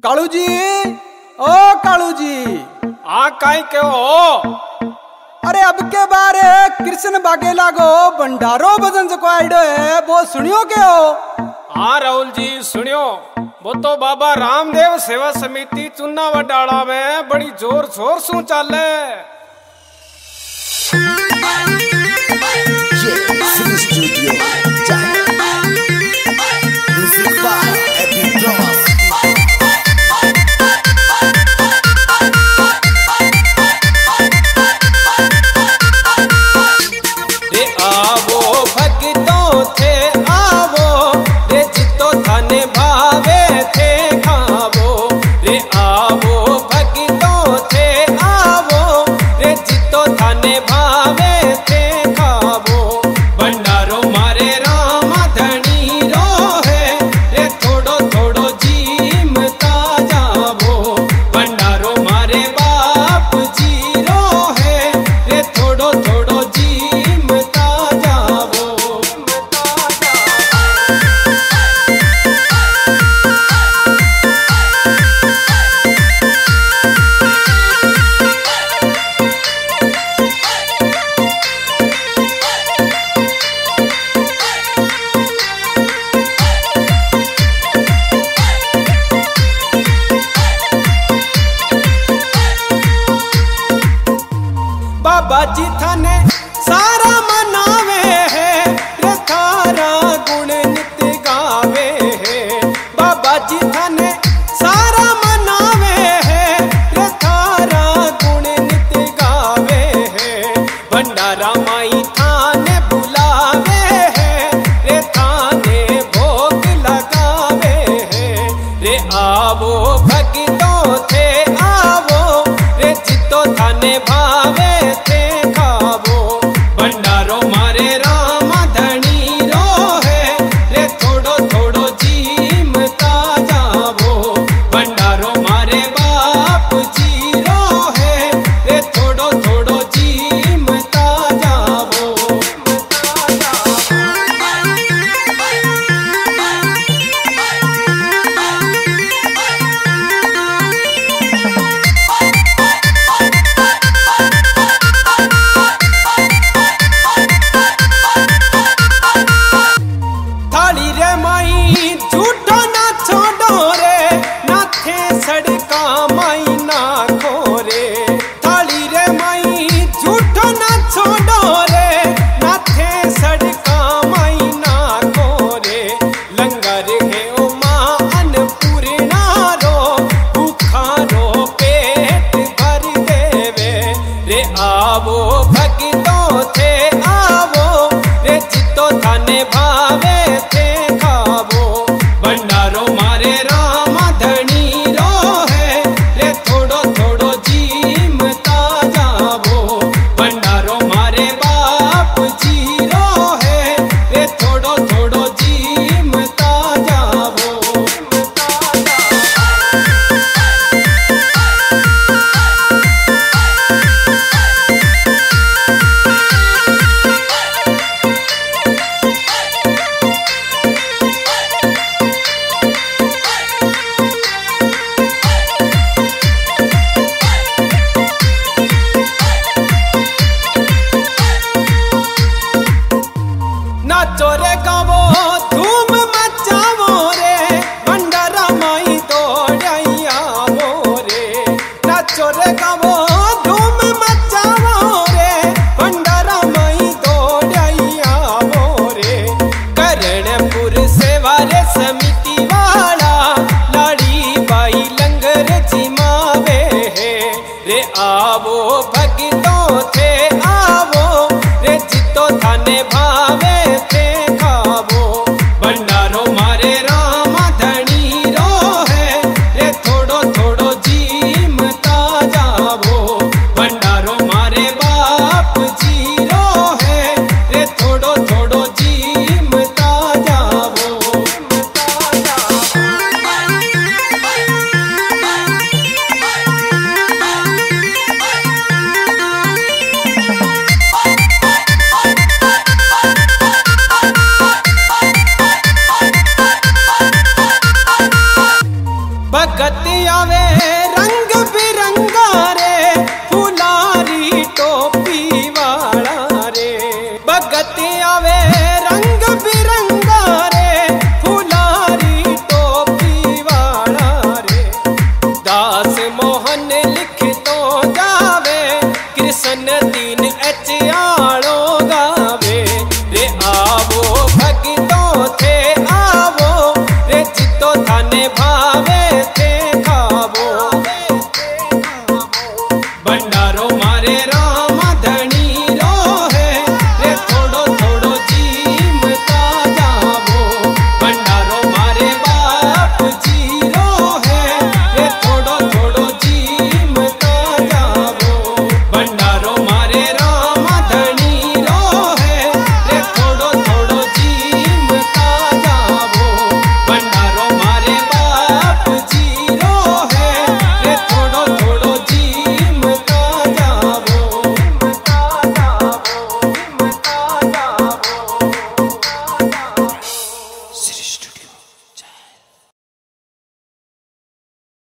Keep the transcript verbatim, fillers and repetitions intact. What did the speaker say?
कालू जी, ओ कालू जी। आ काई के हो? अरे अब के बारे कृष्ण बागेला को भंडारो भजन जो आइडो है वो सुनियो के हो? हाँ राहुल जी सुनियो। वो तो बाबा रामदेव सेवा समिति चुना वडाला में बड़ी जोर शोर सु चाले। बाबा जी थाने सारा मनावे है, रे थारा गुण नित्य गावे है। बाबा जी थाने सारा मनावे है, रे थारा गुण नित्य गावे है। भंडारा माई थाने बुलावे है, रे थाने भोग लगावे है। रे आवो भक्तों थे आवो, रे चित्तो थाने भावे थे। आवो भक्तों थे आवो, रे चित्तो थाने भावे थे खावो। भंडारो मारे राम धनी रो है, भगत आवे रंग बिरंगा रे फुलारी टोपी